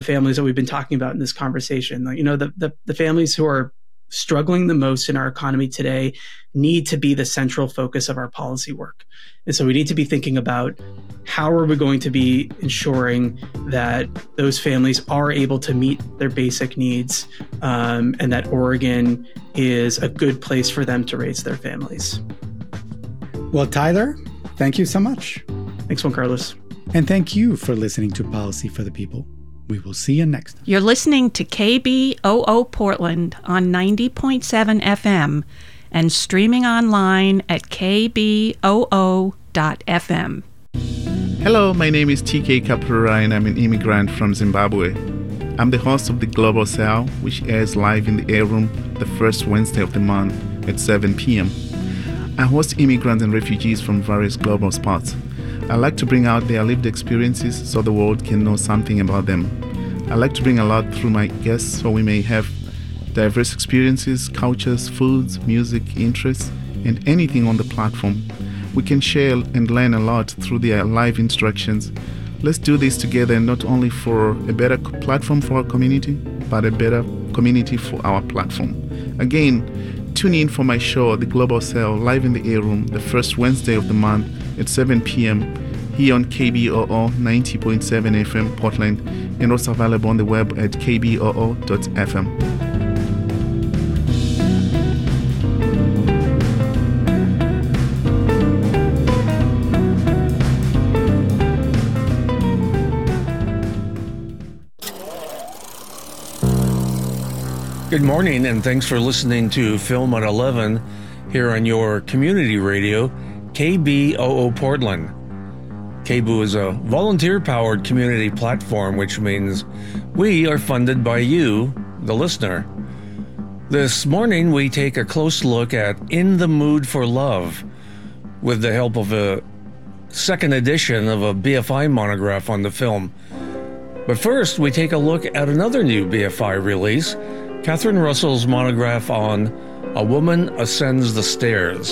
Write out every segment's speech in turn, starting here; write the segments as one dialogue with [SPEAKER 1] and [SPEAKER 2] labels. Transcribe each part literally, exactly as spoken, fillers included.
[SPEAKER 1] families that we've been talking about in this conversation. Like, you know, the, the the families who are struggling the most in our economy today need to be the central focus of our policy work. And so we need to be thinking about how are we going to be ensuring that those families are able to meet their basic needs, um, and that Oregon is a good place for them to raise their families.
[SPEAKER 2] Well, Tyler, thank you so much.
[SPEAKER 1] Thanks, Juan Carlos.
[SPEAKER 2] And thank you for listening to Policy for the People. We will see you next time.
[SPEAKER 3] You're listening to K B O O Portland on ninety point seven F M and streaming online at k b o o dot f m.
[SPEAKER 4] Hello, my name is T K Kapura and I'm an immigrant from Zimbabwe. I'm the host of the Global Cell, which airs live in the Air Room the first Wednesday of the month at seven p.m. I host immigrants and refugees from various global spots. I like to bring out their lived experiences so the world can know something about them. I like to bring a lot through my guests so we may have diverse experiences, cultures, foods, music, interests, and anything on the platform. We can share and learn a lot through their live instructions. Let's do this together, not only for a better platform for our community, but a better community for our platform. Again, tune in for my show, The Global Cell, live in the Air Room, the first Wednesday of the month at seven p.m. here on K B O O ninety point seven F M Portland, and also available on the web at k b o o dot f m.
[SPEAKER 5] Good morning, and thanks for listening to Film at eleven here on your community radio, K B O O Portland. K B O O is a volunteer-powered community platform, which means we are funded by you, the listener. This morning, we take a close look at In the Mood for Love, with the help of a second edition of a B F I monograph on the film. But first, we take a look at another new B F I release, Catherine Russell's monograph on A Woman Ascends the Stairs.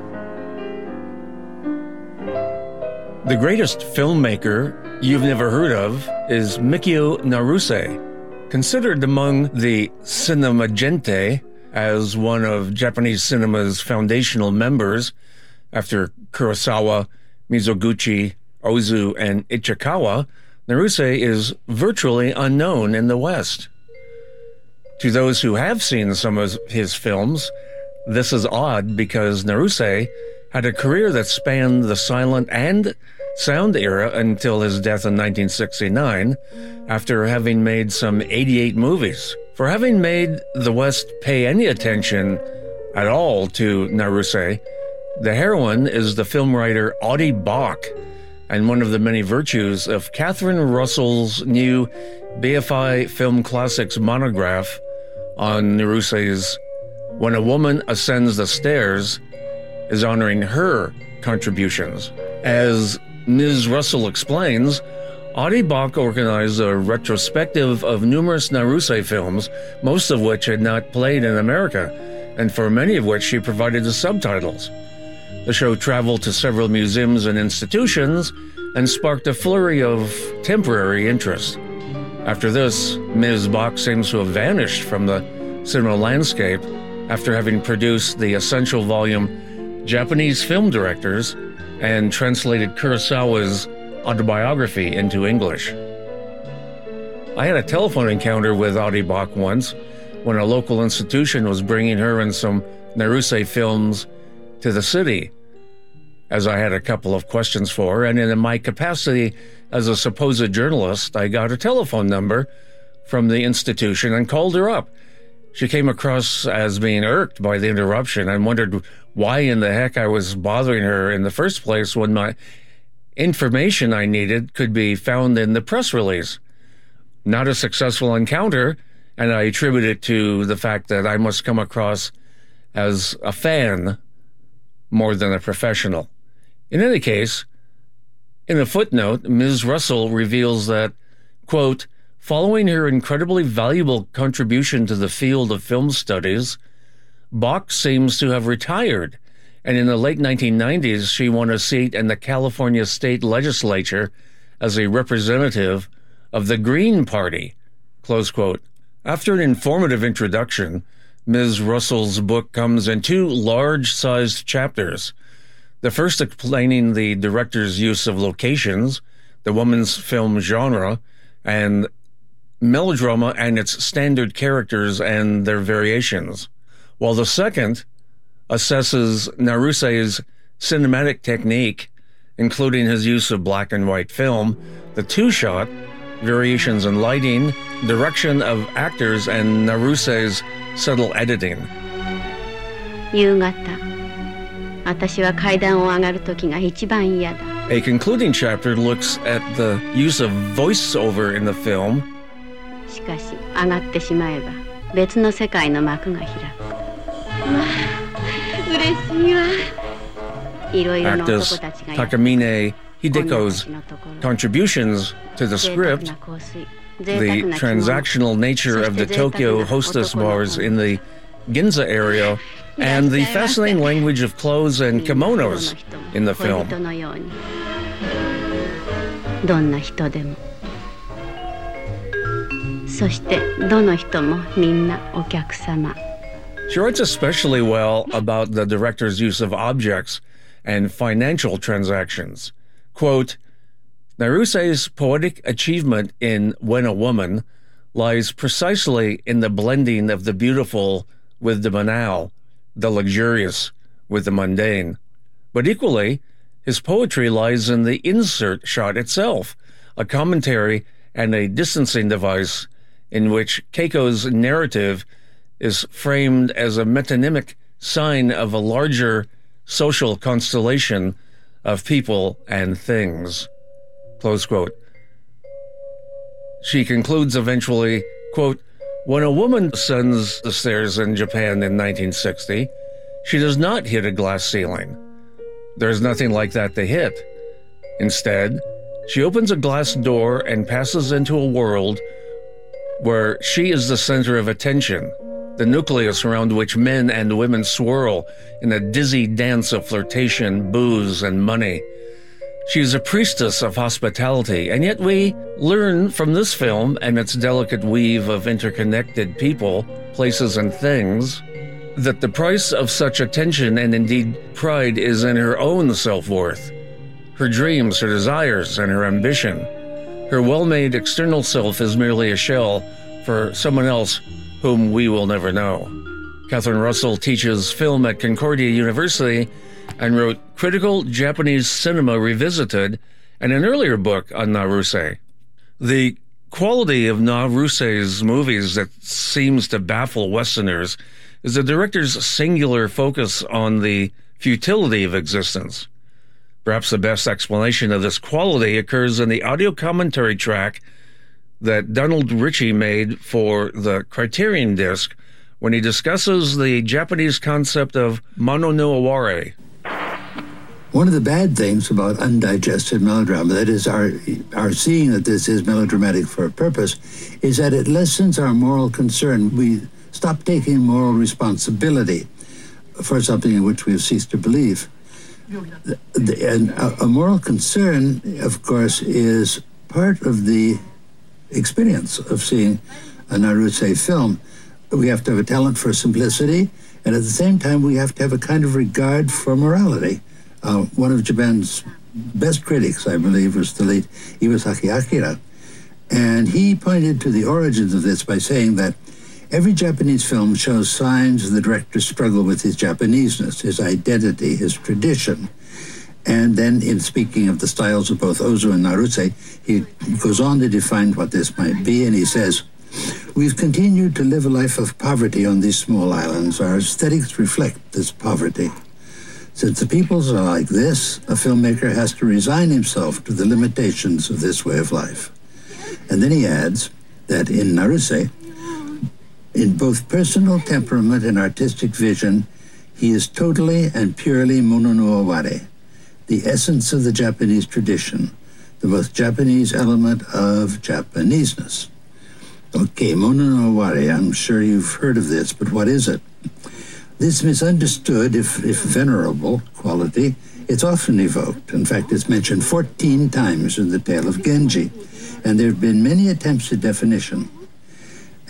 [SPEAKER 5] The greatest filmmaker you've never heard of is Mikio Naruse, considered among the cinema gente as one of Japanese cinema's foundational members after Kurosawa, Mizoguchi, Ozu, and Ichikawa. Naruse is virtually unknown in the West. To those who have seen some of his films, this is odd because Naruse had a career that spanned the silent and sound era until his death in nineteen sixty-nine, after having made some eighty-eight movies. For having made the West pay any attention at all to Naruse, the heroine is the film writer Audie Bach, and one of the many virtues of Catherine Russell's new B F I Film Classics monograph on Naruse's When a Woman Ascends the Stairs is honoring her contributions. As Miz Russell explains, Audie Bach organized a retrospective of numerous Naruse films, most of which had not played in America, and for many of which she provided the subtitles. The show traveled to several museums and institutions and sparked a flurry of temporary interest. After this, Miz Bach seems to have vanished from the cinema landscape after having produced the essential volume Japanese Film Directors and translated Kurosawa's autobiography into English. I had a telephone encounter with Audie Bach once when a local institution was bringing her and some Naruse films to the city, as I had a couple of questions for her, and in my capacity as a supposed journalist, I got a telephone number from the institution and called her up. She came across as being irked by the interruption and wondered why in the heck I was bothering her in the first place when my information I needed could be found in the press release. Not a successful encounter, and I attribute it to the fact that I must come across as a fan more than a professional. In any case, in a footnote, Miz Russell reveals that, quote, following her incredibly valuable contribution to the field of film studies, Bach seems to have retired, and in the late nineteen nineties, she won a seat in the California State Legislature as a representative of the Green Party, Close quote. After an informative introduction, Miz Russell's book comes in two large-sized chapters. The first explaining the director's use of locations, the woman's film genre, and melodrama and its standard characters and their variations, while the second assesses Narusse's cinematic technique, including his use of black and white film, the two-shot, variations in lighting, direction of actors, and Narusse's subtle editing. A concluding chapter looks at the use of voiceover in the film. Actress Takamine Hideko's contributions to the script, the transactional nature of the Tokyo hostess bars in the Ginza area, and the fascinating language of clothes and kimonos in the film. She writes especially well about the director's use of objects and financial transactions. Quote, Narusse's poetic achievement in When a Woman lies precisely in the blending of the beautiful with the banal, the luxurious with the mundane. But equally, his poetry lies in the insert shot itself, a commentary and a distancing device in which Keiko's narrative is framed as a metonymic sign of a larger social constellation of people and things. Close quote. She concludes eventually, quote, when a woman ascends the stairs in Japan in nineteen sixty, she does not hit a glass ceiling. There's nothing like that to hit. Instead, she opens a glass door and passes into a world where she is the center of attention, the nucleus around which men and women swirl in a dizzy dance of flirtation, booze, and money. She is a priestess of hospitality, and yet we learn from this film and its delicate weave of interconnected people, places, and things that the price of such attention and indeed pride is in her own self-worth, her dreams, her desires, and her ambition. Her well-made external self is merely a shell for someone else whom we will never know. Catherine Russell teaches film at Concordia University and wrote Critical Japanese Cinema Revisited and an earlier book on Narusse. The quality of Narusse's movies that seems to baffle Westerners is the director's singular focus on the futility of existence. Perhaps the best explanation of this quality occurs in the audio commentary track that Donald Ritchie made for the Criterion disc when he discusses the Japanese concept of mono no aware.
[SPEAKER 6] One of the bad things about undigested melodrama, that is our, our seeing that this is melodramatic for a purpose, is that it lessens our moral concern. We stop taking moral responsibility for something in which we have ceased to believe. The, the, and a, a moral concern, of course, is part of the experience of seeing a Narusse film. We have to have a talent for simplicity, and at the same time, we have to have a kind of regard for morality. Uh, one of Japan's best critics, I believe, was the late Iwasaki Akira, and he pointed to the origins of this by saying that every Japanese film shows signs of the director's struggle with his Japaneseness, his identity, his tradition. And then, in speaking of the styles of both Ozu and Naruse, he goes on to define what this might be, and he says, we've continued to live a life of poverty on these small islands. Our aesthetics reflect this poverty. Since the peoples are like this, a filmmaker has to resign himself to the limitations of this way of life. And then he adds that in Naruse, in both personal temperament and artistic vision, he is totally and purely mono no aware, the essence of the Japanese tradition, the most Japanese element of Japaneseness. Okay, mono no aware, I'm sure you've heard of this, but what is it? This misunderstood, if, if venerable, quality, it's often evoked. In fact, it's mentioned fourteen times in the tale of Genji, and there have been many attempts at definition.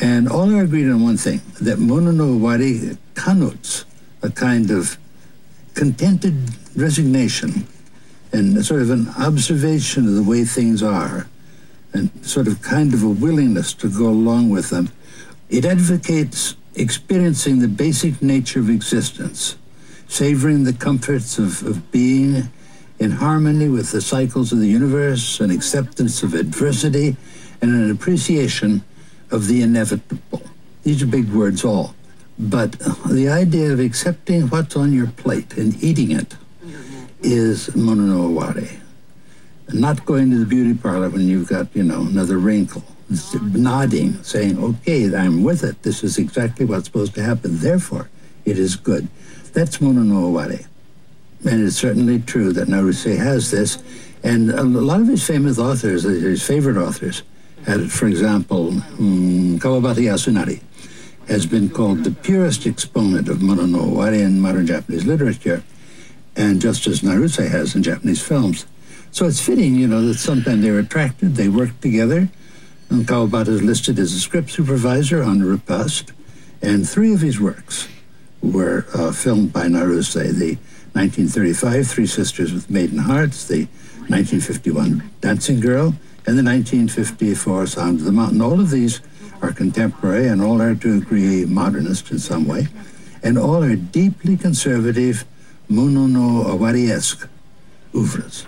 [SPEAKER 6] And all are agreed on one thing, that Mono no Owari connotes a kind of contented resignation and sort of an observation of the way things are, and sort of kind of a willingness to go along with them. It advocates experiencing the basic nature of existence, savoring the comforts of, of being in harmony with the cycles of the universe, an acceptance of adversity, and an appreciation of the inevitable. These are big words all. But the idea of accepting what's on your plate and eating it is Mono no Owari. Not going to the beauty parlor when you've got, you know, another wrinkle. It's nodding, saying, okay, I'm with it. This is exactly what's supposed to happen. Therefore, it is good. That's Mono no Owari. And it's certainly true that Naruse has this. And a lot of his famous authors, his favorite authors, had, for example, um, Kawabata Yasunari has been called the purest exponent of Mono no Owari in modern Japanese literature, and just as Naruse has in Japanese films. So it's fitting, you know, that sometimes they're attracted, they work together, and Kawabata is listed as a script supervisor on Riposte, and three of his works were uh, filmed by Naruse, the nineteen thirty-five Three Sisters with Maiden Hearts, the nineteen fifty-one Dancing Girl, and the nineteen fifty-four Sound of the Mountain. All of these are contemporary, and all are to agree modernist in some way, and all are deeply conservative, Mono no Owari-esque oeuvres.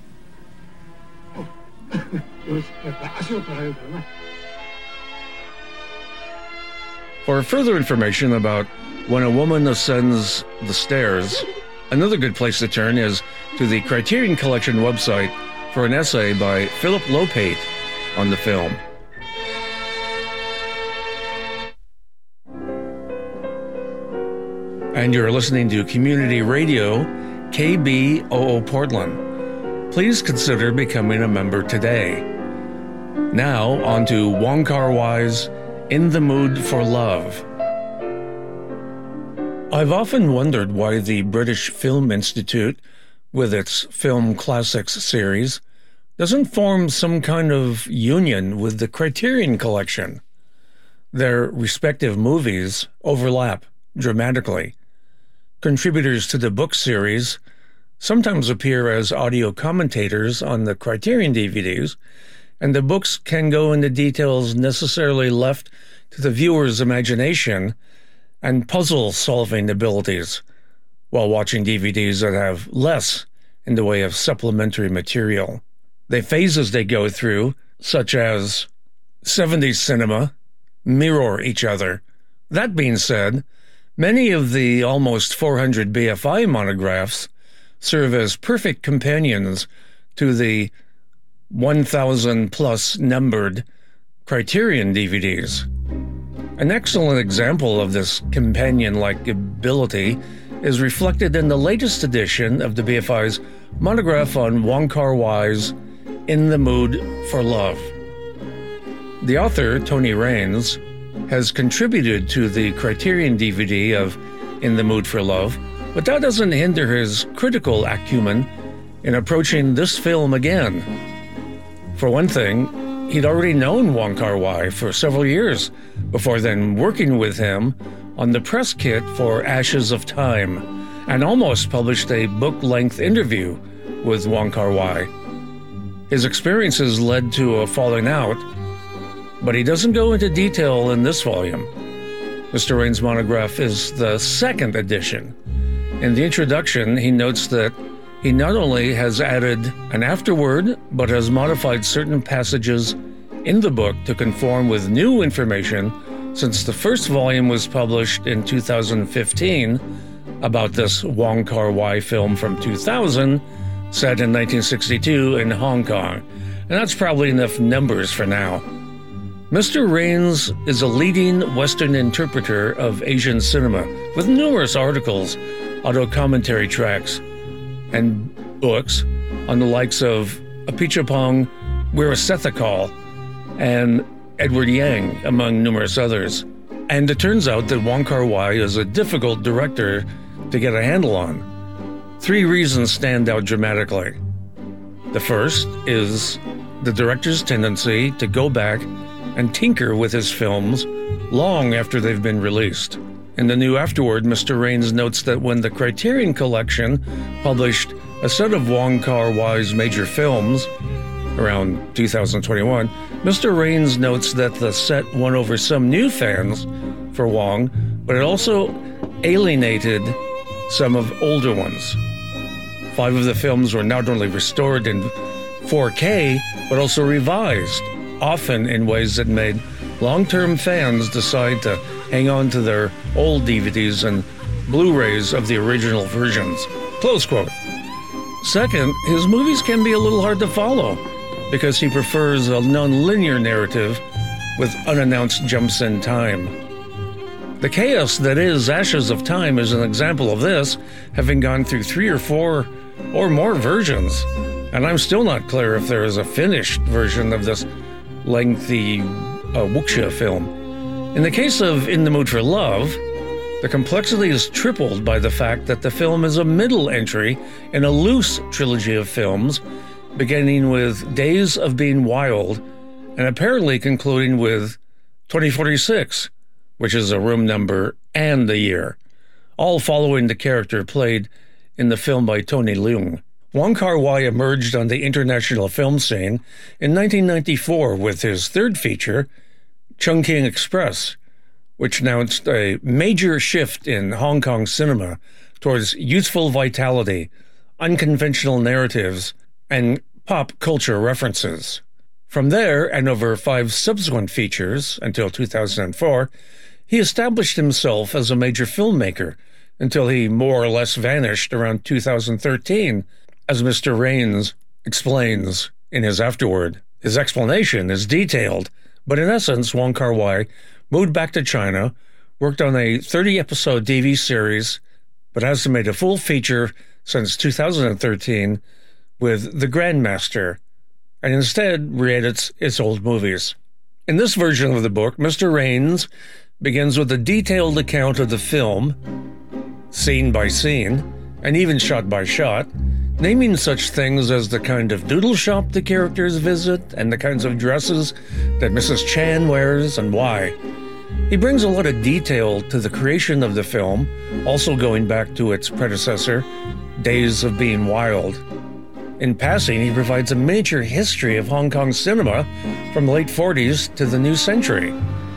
[SPEAKER 5] For further information about when a woman ascends the stairs, another good place to turn is to the Criterion Collection website for an essay by Philip Lopate on the film. And you're listening to Community Radio, K B O O Portland. Please consider becoming a member today. Now, on to Wong Kar-wai's In the Mood for Love. I've often wondered why the British Film Institute, with its Film Classics series, doesn't form some kind of union with the Criterion Collection. Their respective movies overlap dramatically. Contributors to the book series sometimes appear as audio commentators on the Criterion D V Ds, and the books can go into details necessarily left to the viewer's imagination and puzzle-solving abilities, while watching D V Ds that have less in the way of supplementary material. The phases they go through, such as seventies cinema, mirror each other. That being said, many of the almost four hundred B F I monographs serve as perfect companions to the one thousand plus numbered Criterion D V Ds. An excellent example of this companion-like ability is reflected in the latest edition of the B F I's monograph on Wong Kar-wai's In the Mood for Love. The author, Tony Raines, has contributed to the Criterion D V D of In the Mood for Love, but that doesn't hinder his critical acumen in approaching this film again. For one thing, he'd already known Wong Kar-wai for several years before then working with him on the press kit for Ashes of Time, and almost published a book-length interview with Wong Kar-wai. His experiences led to a falling out, but he doesn't go into detail in this volume. Mister Raines' monograph is the second edition. In the introduction, he notes that he not only has added an afterword, but has modified certain passages in the book to conform with new information since the first volume was published in two thousand fifteen about this Wong Kar-wai film from two thousand, set in nineteen sixty-two in Hong Kong. And that's probably enough numbers for now. Mister Raines is a leading Western interpreter of Asian cinema, with numerous articles, auto commentary tracks, and books on the likes of Apichatpong Weerasethakul and Edward Yang, among numerous others. And it turns out that Wong Kar-wai is a difficult director to get a handle on. Three reasons stand out dramatically. The first is the director's tendency to go back and tinker with his films long after they've been released. In the new afterword, Mister Rains notes that when the Criterion Collection published a set of Wong Kar-wai's major films around two thousand twenty-one, Mister Rains notes that the set won over some new fans for Wong, but it also alienated some of older ones. Five of the films were not only restored in four K, but also revised, often in ways that made long-term fans decide to hang on to their old D V Ds and Blu-rays of the original versions. Close quote. Second, his movies can be a little hard to follow because he prefers a non-linear narrative with unannounced jumps in time. The chaos that is Ashes of Time is an example of this, having gone through three or four or more versions, and I'm still not clear if there is a finished version of this lengthy uh, wuxia film. In the case of In the Mood for Love, the complexity is tripled by the fact that the film is a middle entry in a loose trilogy of films, beginning with Days of Being Wild and apparently concluding with twenty forty-six, which is a room number and the year, all following the character played in the film by Tony Leung. Wong Kar-wai emerged on the international film scene in nineteen ninety-four with his third feature, Chungking Express, which announced a major shift in Hong Kong cinema towards youthful vitality, unconventional narratives, and pop culture references. From there, and over five subsequent features until two thousand four, he established himself as a major filmmaker until he more or less vanished around two thousand thirteen, as Mister Rains explains in his afterword. His explanation is detailed, but in essence, Wong Kar-wai moved back to China, worked on a thirty-episode T V series, but hasn't made a full feature since two thousand thirteen with The Grandmaster, and instead re-edits its old movies. In this version of the book, Mister Rains begins with a detailed account of the film, scene by scene, and even shot by shot, naming such things as the kind of doodle shop the characters visit and the kinds of dresses that Missus Chan wears and why. He brings a lot of detail to the creation of the film, also going back to its predecessor, Days of Being Wild. In passing, he provides a major history of Hong Kong cinema from the late forties to the new century.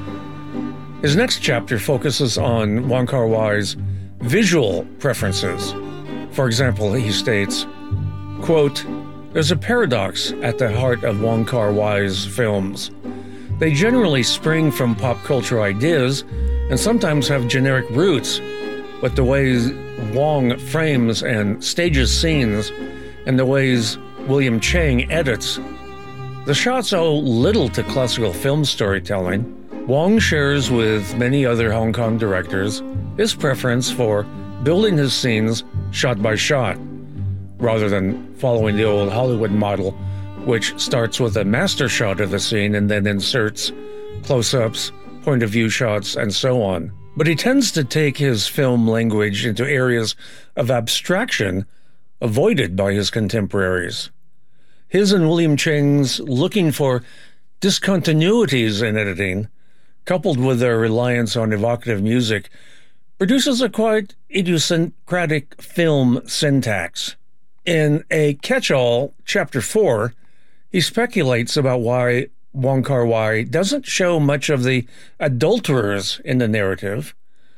[SPEAKER 5] His next chapter focuses on Wong Kar-wai's visual preferences. For example, he states, quote, "There's a paradox at the heart of Wong Kar-wai's films. They generally spring from pop culture ideas and sometimes have generic roots, but the ways Wong frames and stages scenes and the ways William Chang edits, the shots owe little to classical film storytelling. Wong shares with many other Hong Kong directors his preference for building his scenes shot by shot, rather than following the old Hollywood model, which starts with a master shot of the scene and then inserts close-ups, point-of-view shots, and so on. But he tends to take his film language into areas of abstraction avoided by his contemporaries. His and William Chang's looking for discontinuities in editing, coupled with their reliance on evocative music, produces a quite idiosyncratic film syntax. In A Catch-All, Chapter four, he speculates about why Wong Kar-wai doesn't show much of the adulterers in the narrative,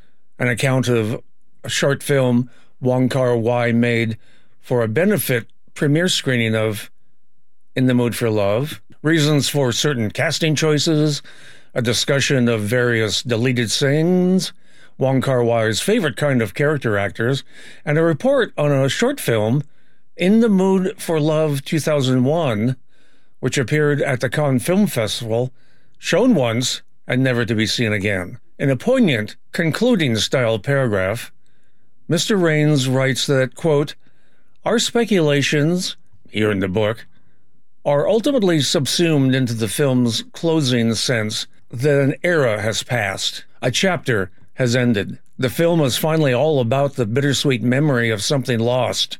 [SPEAKER 5] an account of a short film Wong Kar-wai made for a benefit premiere screening of In the Mood for Love, reasons for certain casting choices, a discussion of various deleted scenes, Wong Kar-wai's favorite kind of character actors, and a report on a short film, In the Mood for Love two thousand one, which appeared at the Cannes Film Festival, shown once and never to be seen again. In a poignant, concluding-style paragraph, Mister Rains writes that, quote, "Our speculations, here in the book, are ultimately subsumed into the film's closing sense that an era has passed, a chapter has ended. The film is finally all about the bittersweet memory of something lost.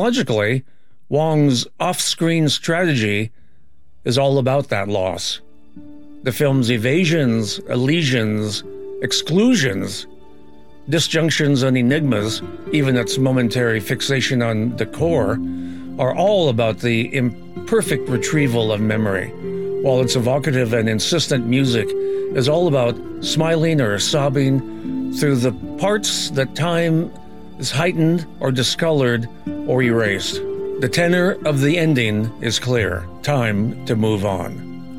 [SPEAKER 5] Psychologically, Wong's off-screen strategy is all about that loss. The film's evasions, elisions, exclusions, disjunctions and enigmas, even its momentary fixation on decor, are all about the imperfect retrieval of memory, while its evocative and insistent music is all about smiling or sobbing through the parts that time is heightened or discolored or erased. The tenor of the ending is clear. Time to move on.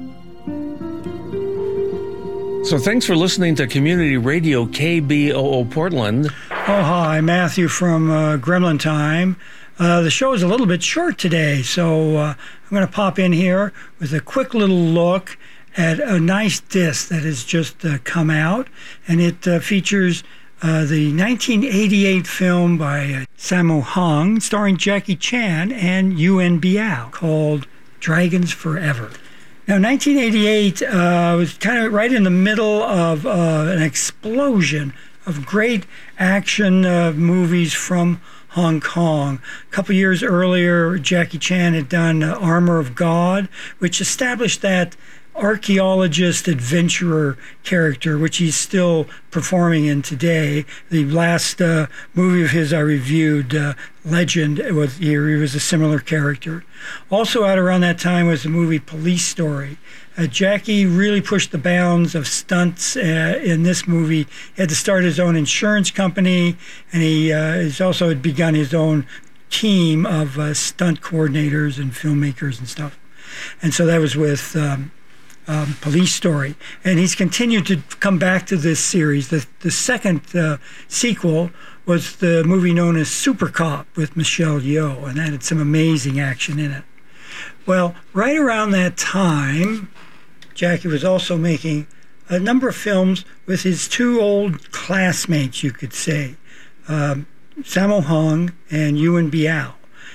[SPEAKER 5] So thanks for listening to Community Radio K B O O Portland.
[SPEAKER 7] Oh, hi, Matthew from uh, Gremlin Time. Uh, the show is a little bit short today, so uh, I'm going to pop in here with a quick little look at a nice disc that has just uh, come out, and it uh, features uh, the nineteen eighty-eight film by uh, Sammo Hung, starring Jackie Chan and Yuen Biao, called Dragons Forever. Now, nineteen eighty-eight uh, was kind of right in the middle of uh, an explosion of great action uh, movies from Hong Kong. A couple years earlier, Jackie Chan had done uh, Armor of God, which established that archaeologist adventurer character, which he's still performing in today. The last uh, movie of his I reviewed, uh, Legend, was he was a similar character. Also out around that time was the movie Police Story. Uh, Jackie really pushed the bounds of stunts uh, in this movie. He had to start his own insurance company, and he uh, has also had begun his own team of uh, stunt coordinators and filmmakers and stuff. And so that was with um, um, Police Story. And he's continued to come back to this series. The, the second uh, sequel was the movie known as Super Cop with Michelle Yeoh, and that had some amazing action in it. Well, right around that time, Jackie was also making a number of films with his two old classmates, you could say, um, Sammo Hung and Yuen Biao.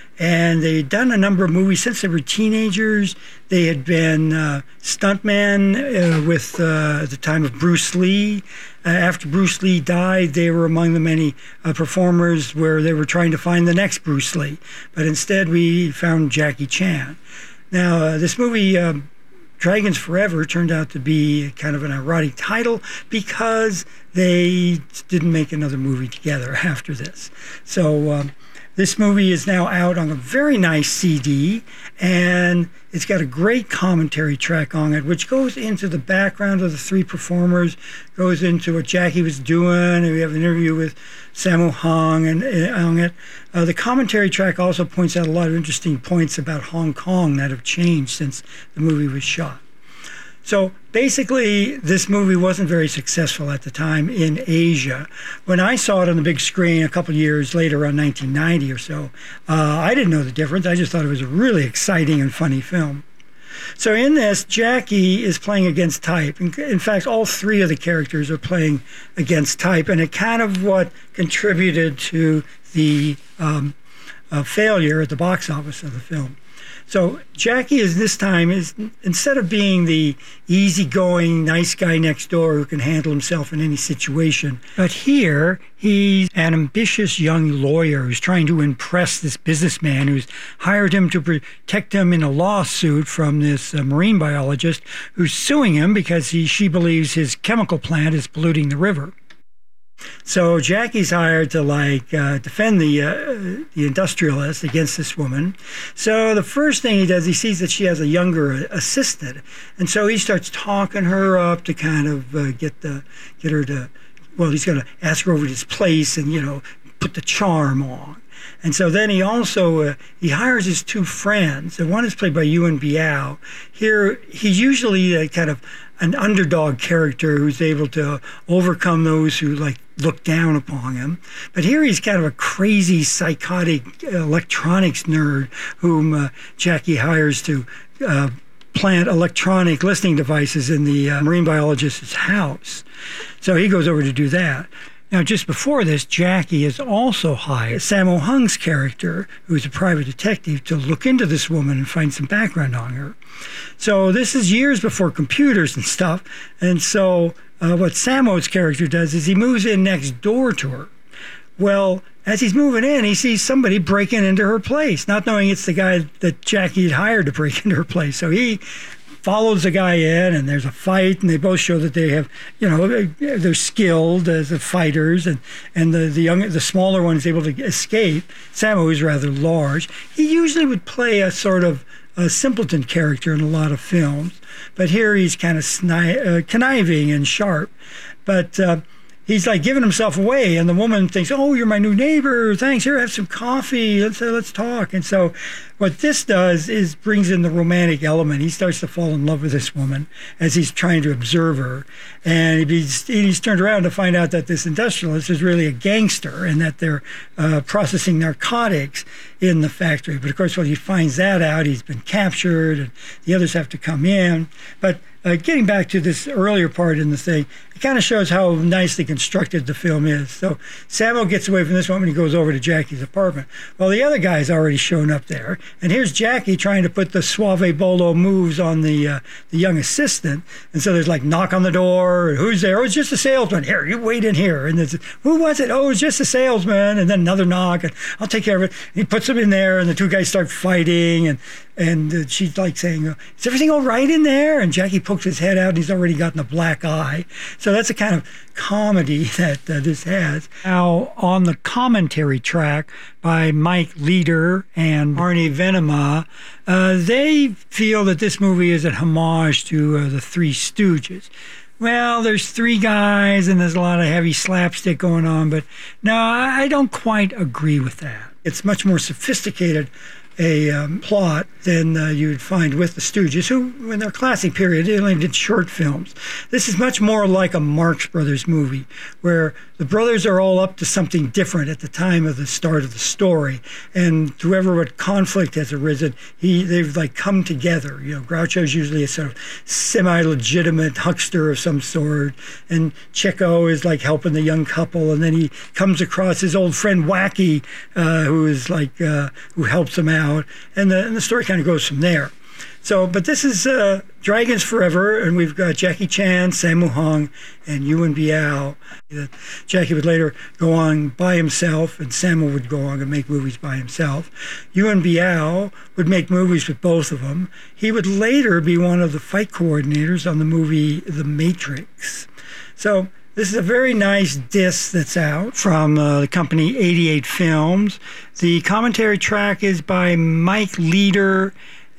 [SPEAKER 7] And they had done a number of movies since they were teenagers. They had been uh, stuntmen uh, with uh, at the time of Bruce Lee. Uh, after Bruce Lee died, they were among the many uh, performers where they were trying to find the next Bruce Lee. But instead, we found Jackie Chan. Now, uh, this movie, uh, Dragons Forever, turned out to be kind of an ironic title because they didn't make another movie together after this. So um, this movie is now out on a very nice C D, and it's got a great commentary track on it, which goes into the background of the three performers, goes into what Jackie was doing, and we have an interview with Sammo Hung and, uh, on it. Uh, the commentary track also points out a lot of interesting points about Hong Kong that have changed since the movie was shot. So basically, this movie wasn't very successful at the time in Asia. When I saw it on the big screen a couple years later, around nineteen ninety or so, uh, I didn't know the difference. I just thought it was a really exciting and funny film. So in this, Jackie is playing against type. In, in fact, all three of the characters are playing against type, and it kind of what contributed to the um, uh, failure at the box office of the film. So Jackie is this time, is instead of being the easygoing, nice guy next door who can handle himself in any situation, but here he's an ambitious young lawyer who's trying to impress this businessman who's hired him to protect him in a lawsuit from this uh, marine biologist who's suing him because he, she believes his chemical plant is polluting the river. So Jackie's hired to like uh, defend the uh, the industrialist against this woman. So the first thing he does, he sees that she has a younger assistant, and so he starts talking her up to kind of uh, get the get her to. Well, he's going to ask her over to his place and you know put the charm on. And so then he also uh, he hires his two friends. And one is played by Yuen Biao. Here he's usually a kind of an underdog character who's able to overcome those who like look down upon him. But here he's kind of a crazy, psychotic electronics nerd whom uh, Jackie hires to uh, plant electronic listening devices in the uh, marine biologist's house. So he goes over to do that. Now, just before this, Jackie has also hired Sammo Hung's character, who's a private detective, to look into this woman and find some background on her. So this is years before computers and stuff. And so uh, what Sammo's character does is he moves in next door to her. Well, as he's moving in, he sees somebody breaking into her place, not knowing it's the guy that Jackie had hired to break into her place. So he follows the guy in, and there's a fight, and they both show that they have, you know, they're skilled as fighters, and and the the young, the smaller one is able to escape. Sammo, who's rather large, he usually would play a sort of a simpleton character in a lot of films, but here he's kind of sni- uh, conniving and sharp, but. Uh, He's like giving himself away, and the woman thinks, "Oh, you're my new neighbor. Thanks. Here, have some coffee. Let's uh, let's talk." And so, what this does is brings in the romantic element. He starts to fall in love with this woman as he's trying to observe her, and he's he's turned around to find out that this industrialist is really a gangster, and that they're uh, processing narcotics in the factory. But of course, when he finds that out, he's been captured, and the others have to come in. But Uh, getting back to this earlier part in the thing, it kind of shows how nicely constructed the film is. So Sammo gets away from this woman. He goes over to Jackie's apartment. Well, the other guy's already shown up there, and here's Jackie trying to put the suave bolo moves on the uh, the young assistant. And so there's like knock on the door. Who's there? Oh, it's just a salesman. Here, you wait in here. And there's, who was it? Oh, it's just a salesman. And then another knock, and I'll take care of it. And he puts him in there, and the two guys start fighting, and and uh, she's like saying, "Is everything all right in there?" And Jackie pokes his head out, and he's already gotten a black eye. So that's the kind of comedy that uh, this has. Now, on the commentary track by Mike Leader and Arnie Venema, uh, they feel that this movie is a homage to uh, the Three Stooges. Well, there's three guys, and there's a lot of heavy slapstick going on, but no, I don't quite agree with that. It's much more sophisticated a um, plot than uh, you would find with the Stooges, who, in their classic period, they only did short films. This is much more like a Marx Brothers movie, where the brothers are all up to something different at the time of the start of the story, and whoever what conflict has arisen, he they've like come together. You know, Groucho's usually a sort of semi-legitimate huckster of some sort, and Chico is like helping the young couple, and then he comes across his old friend Wacky, uh, who is like uh, who helps him out. And the, and the story kind of goes from there. So, but this is uh, Dragons Forever, and we've got Jackie Chan, Sammo Hung, and Yuen Biao. Jackie would later go on by himself, and Sammo would go on and make movies by himself. Yuen Biao would make movies with both of them. He would later be one of the fight coordinators on the movie The Matrix. So, this is a very nice disc that's out from uh, the company eighty-eight Films. The commentary track is by Mike Leader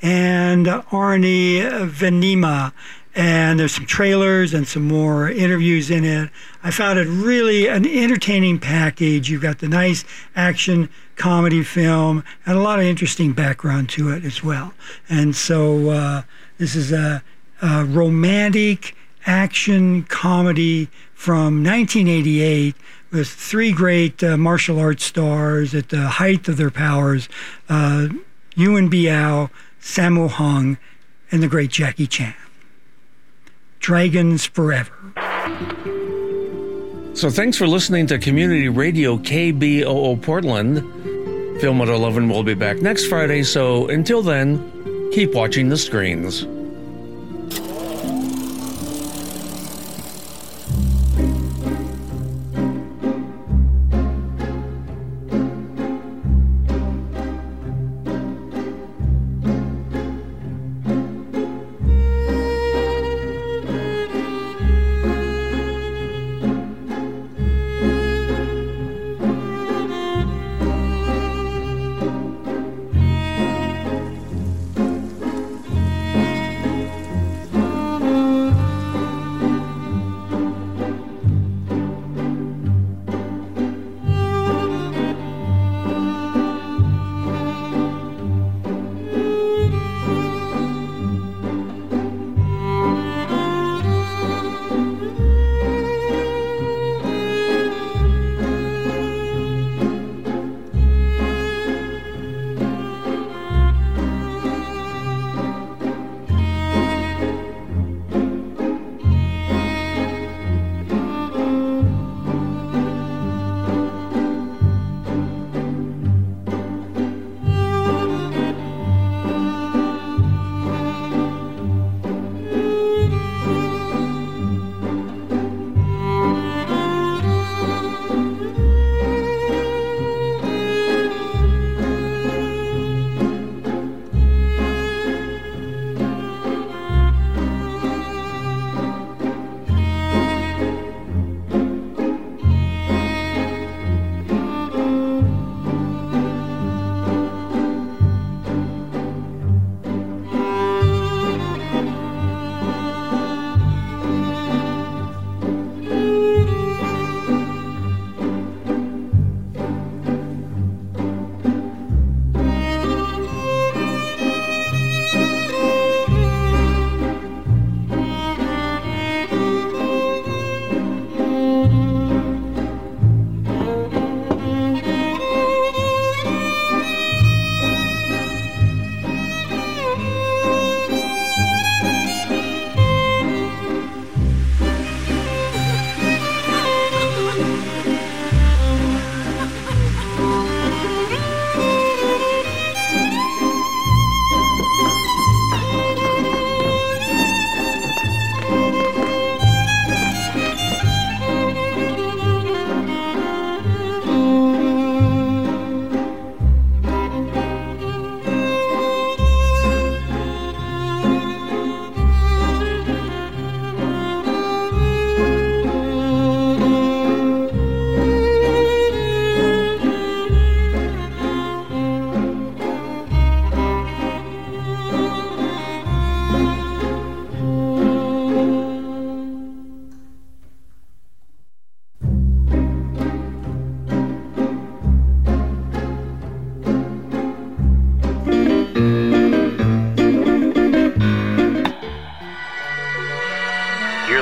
[SPEAKER 7] and Arnie Venema. And there's some trailers and some more interviews in it. I found it really an entertaining package. You've got the nice action comedy film and a lot of interesting background to it as well. And so uh, this is a, a romantic action comedy from nineteen eighty-eight with three great uh, martial arts stars at the height of their powers, uh, Yuen Biao, Sammo Hung, and the great Jackie Chan. Dragons Forever.
[SPEAKER 5] So thanks for listening to Community Radio K B O O Portland. Film at eleven will be back next Friday, so until then, keep watching the screens.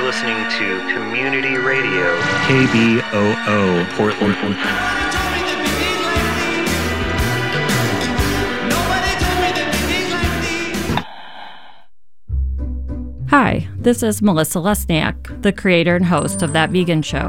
[SPEAKER 8] listening to Community Radio,
[SPEAKER 9] K B O O, Portland.
[SPEAKER 10] Hi, this is Melissa Lesniak, the creator and host of That Vegan Show.